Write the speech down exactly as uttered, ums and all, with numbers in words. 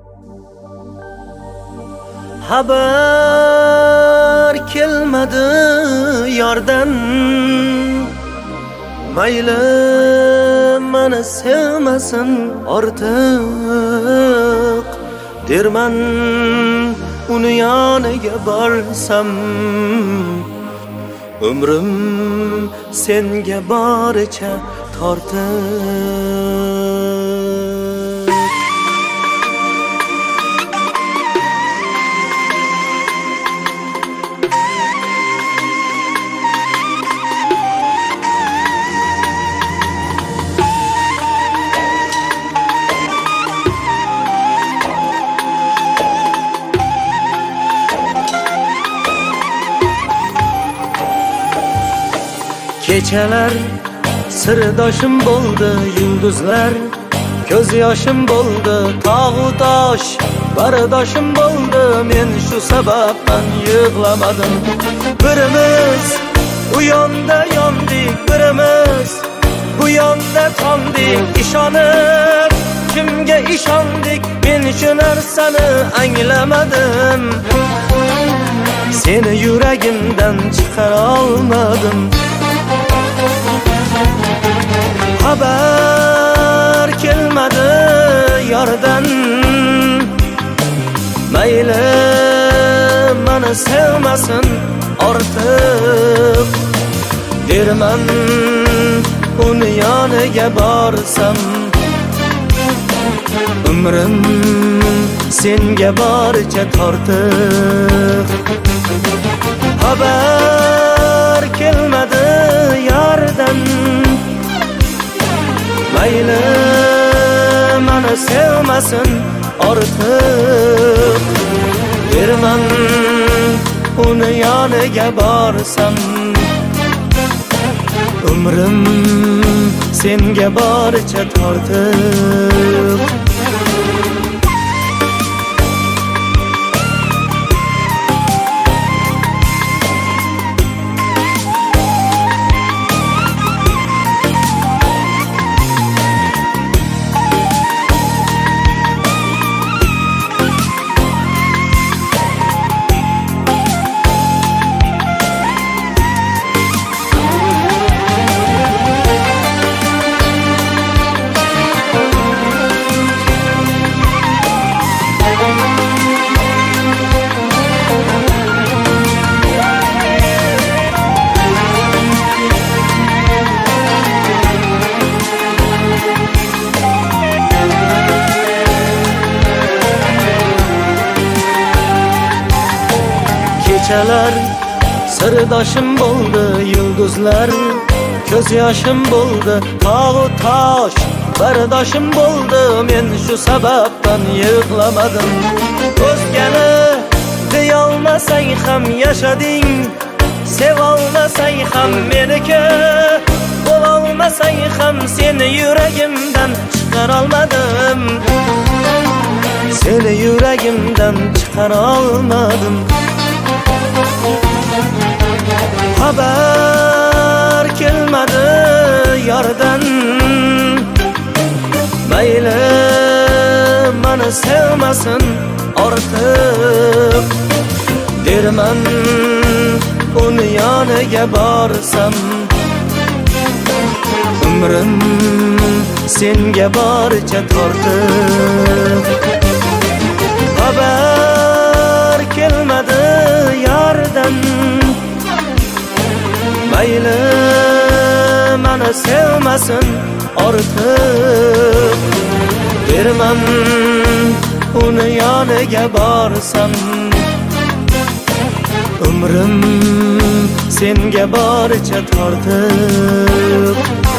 Xabar kelmadi yordan, mayli meni sevmasin ortiq derman. Uni yoniga borsam umrim senga boricha tortiq. Kechalar sirdoshim bo'ldi, yulduzlar ko'z yoshim bo'ldi, tog'u tosh bardoshim bo'ldi. Men shu sababdan yig'lamadim. Birimiz u yonda yondik, birimiz bu yonda qoldik. Ishonib kimga ishondik, men shu narsani anglamadim. Seni yuragimdan chiqara olmadim. Xabar kelmadi yordan, mayli meni sevmasin ortiq derman. Uni yoniga borsam umrim senga boricha tortiq. Xabar kelmadi yordan, mayli meni sevmasin ortiq derman. Uni yoniga borsam umrim senga boricha tortiq. Kechalar sirdoshim bo'ldi, yulduzlar ko'z yoshim bo'ldi, tog'u tosh bardoshim bo'ldi. Men shu sababdan yig'lamadim. O'zgani deyolmasang ham yashading, sevolmasang ham meniki, bo'lolmasang ham seni yuragimdan chiqara olmadim. Seni yuragimdan chiqara olmadim. Xabar kelmadi yordan, mayli meni sevmasin ortiq derman. Uni yoniga borsam umrim senga boricha tortiq. Xabar kelmadi yordan, mayli meni sevmasin ortiq derman. Uni yoniga borsam umrim senga boricha tortiq.